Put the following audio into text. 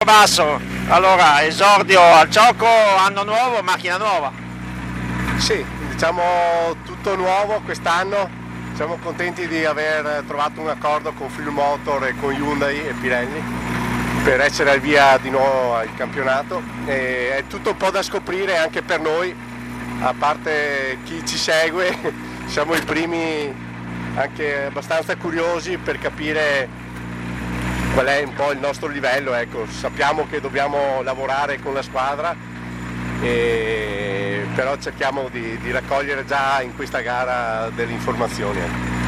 Basso, allora esordio al gioco, anno nuovo, macchina nuova. Sì, diciamo tutto nuovo quest'anno, siamo contenti di aver trovato un accordo con Friul Motor e con Hyundai e Pirelli per essere al via di nuovo al campionato, e è tutto un po' da scoprire anche per noi, a parte chi ci segue, siamo i primi anche abbastanza curiosi per capire qual è un po' il nostro livello, ecco. Sappiamo che dobbiamo lavorare con la squadra, però cerchiamo di raccogliere già in questa gara delle informazioni.